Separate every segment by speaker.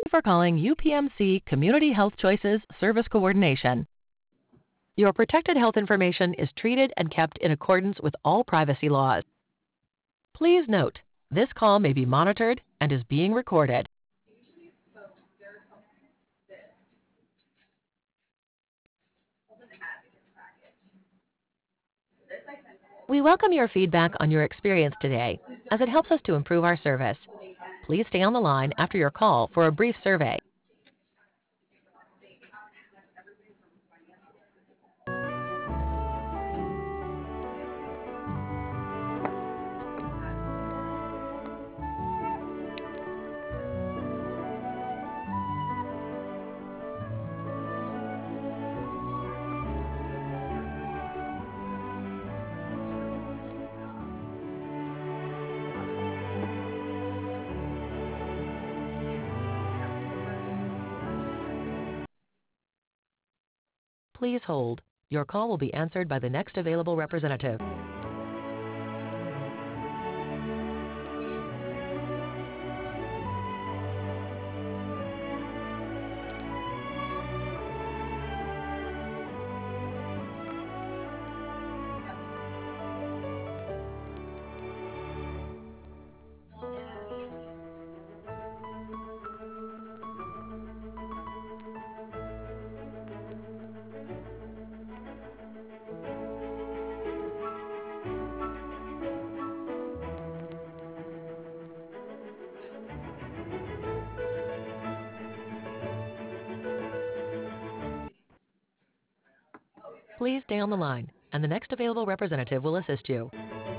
Speaker 1: For calling UPMC Community Health Choices Service Coordination. Your protected health information is treated and kept in accordance with all privacy laws. Please note, this call may be monitored and is being recorded. We welcome your feedback on your experience today, as it helps us to improve our service. Please stay on the line after your call for a brief survey. Please hold. Your call will be answered by the next available representative. Please stay on the line, and the next available representative will assist you.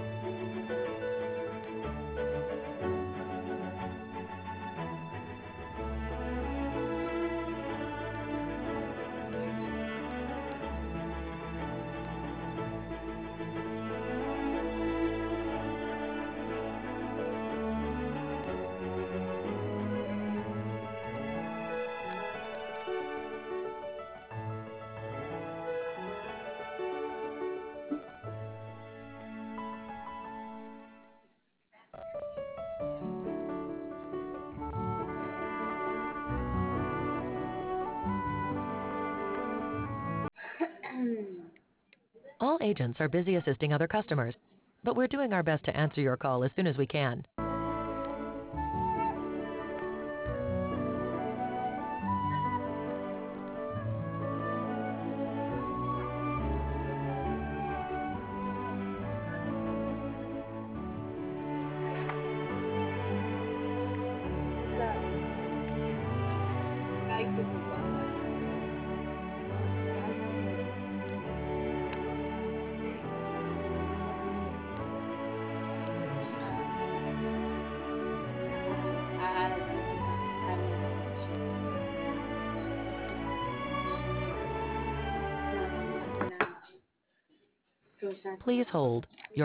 Speaker 1: All agents are busy assisting other customers, but we're doing our best to answer your call as soon as we can. Please hold.